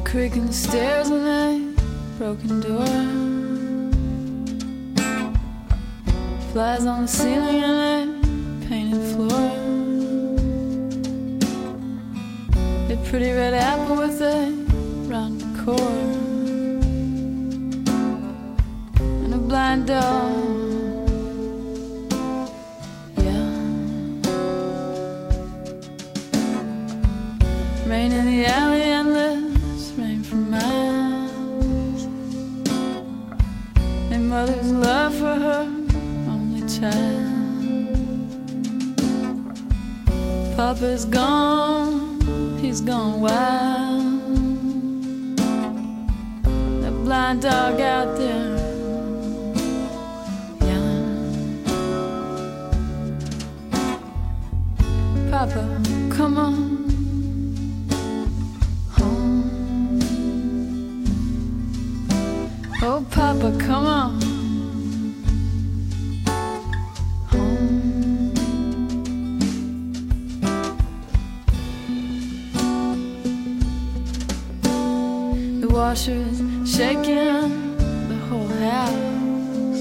Creaking stairs and a broken door. Flies on the ceiling and a painted floor. A pretty red apple with a round core. And a blind dog. Yeah. Rain in the alley, endless rain for miles. A mother's love for her only child. Papa's gone, he's gone wild. That blind dog out there yelling. Papa, come on. Oh, Papa, come on home. The washer's shaking the whole house.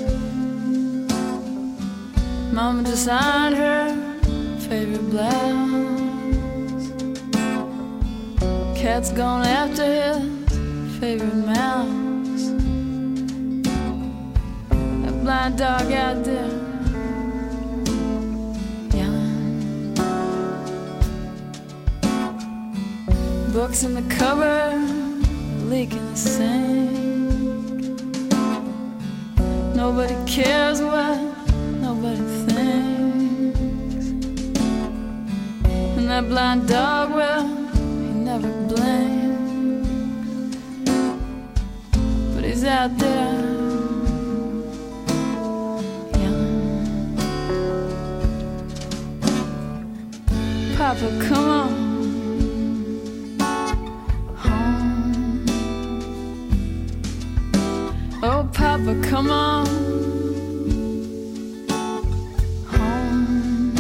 Mama just ironed her favorite blouse. Cat's gone after his favorite mouse. Blind dog out there yelling. Books in the cupboard, leak in the sink. Nobody cares what nobody thinks. And that blind dog, well, he never blinks. But he's out there. Papa, come on home. Oh, Papa, come on home.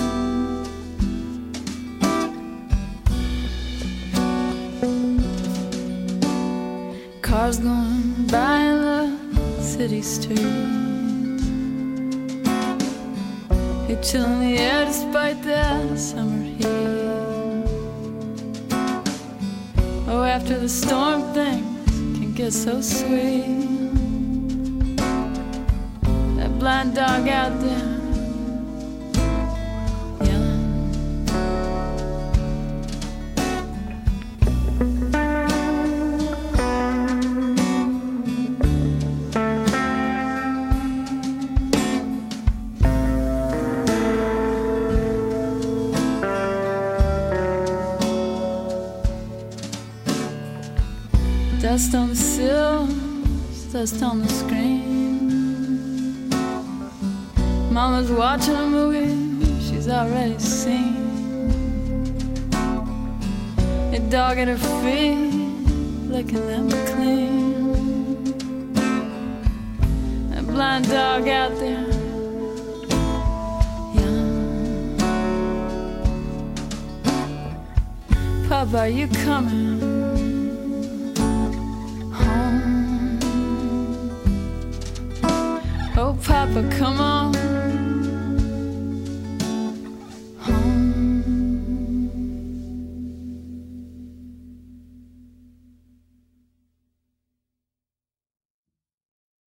Cars going by in the city streets. They chill in the air despite the summer heat. Oh, after the storm things can get so sweet. That blind dog out there yelling. Dust on the sill, dust on the screen. Mama's watching a movie she's already seen. A dog at her feet, licking them clean. A blind dog out there yelling. Papa, are you coming?